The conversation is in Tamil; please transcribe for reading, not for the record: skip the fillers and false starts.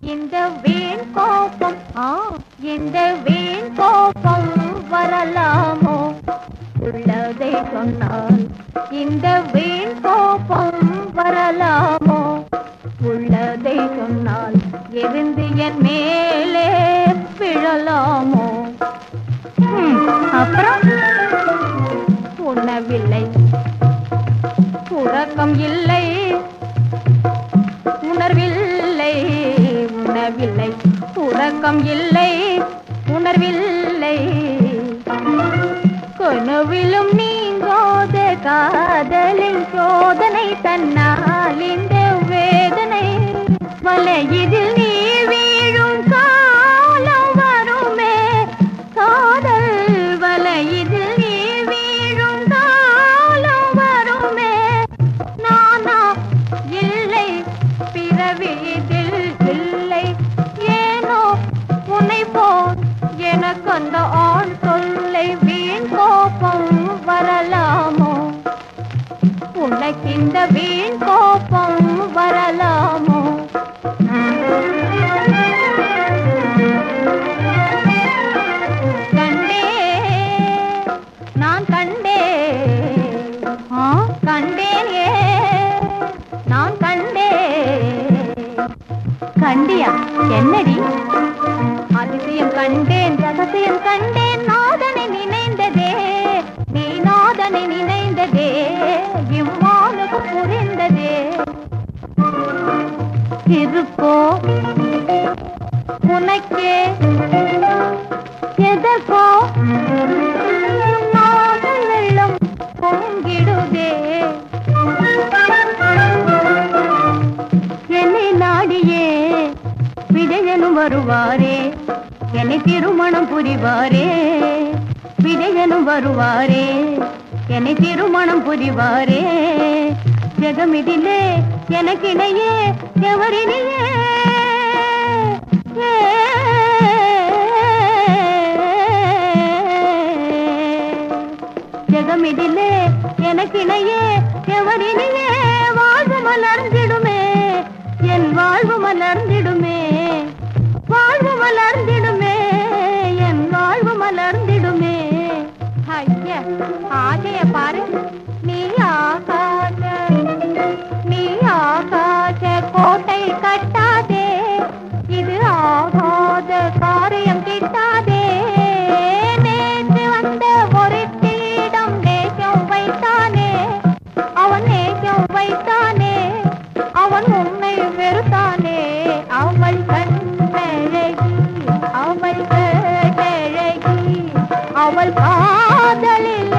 இந்த வீண் கோபம் இந்த வீண் கோபம் வரலாமோ? உள்ளதை சொன்னால் இந்த வீண் கோபம் வரலாமோ? உள்ளதை சொன்னால் எரிந்து என் மேலே விழலாமோ? அப்புறம் உணவில்லை, உறக்கம் இல்லை, உணர்வில்லை, உணவில்லை, உறக்கம் இல்லை, உணர்வில்லை. கனவிலும் நீங்காத காதலின் சோதனை தன்னால் இந்த வேதனை வலையிதில் நீ வீழும் காலம் வருமே. காதல் வலையிதில் நீ வீழும் காலம் வருமே. நானா இல்லை பிறவிதில் இல்லை. ஏனோ உன்னை போல் எனக்கு அந்த ஆண் சொல்லை. வீண் கோபம் வரலாமோ? உனக்கு இந்த வீண் கோபம் வரலாமோ? கண்டே நான் கண்டேன், கண்டேன், நான் கண்டேன். கண்டியா? என்னடி? அதிசயம் கண்டேன், ரகசியம் கண்டேன். நாதனை நினைந்ததே, நீ நாதனை நினைந்ததே, இம்மானுக்கு புரிந்ததே. இருக்கோ உனக்கே எதற்கோ நாதல் வெள்ளம் பொங்கிடுதே. என்னை நாடியே விஜயனும் வருவாரே, என்னை திருமணம் புரிவாரே. விஜயனும் வருவாரே, என்னை திருமணம் புரிவாரே. ஜெகமிதிலே எனக்கிடையே எவரினியே ஜெகமிதிலே எனக்கிடையே எவரினியே. வாழ்வு மலர்ந்திடுமே, என் வாழ்வு மலர்ந்திடுமே, வாழ்வு மலர்ந்திடுமே, என் வாழ்வு மலர்ந்திடுமே. ஐயா ஆசைய பாரு. நீ ஆகாத, நீ ஆகாத கோட்டை கட்டாதே. இது ஆகாத காரியம் கிட்டாதே. நேற்று வந்த ஒரு தீடம் நேசம் வைத்தானே, அவன் நேசம் வைத்தானே, அவன் உன்னை வெறுத்தானே. அவள் கண்ணழகி, அவள் கேட்டழகி, அவள் காதலில்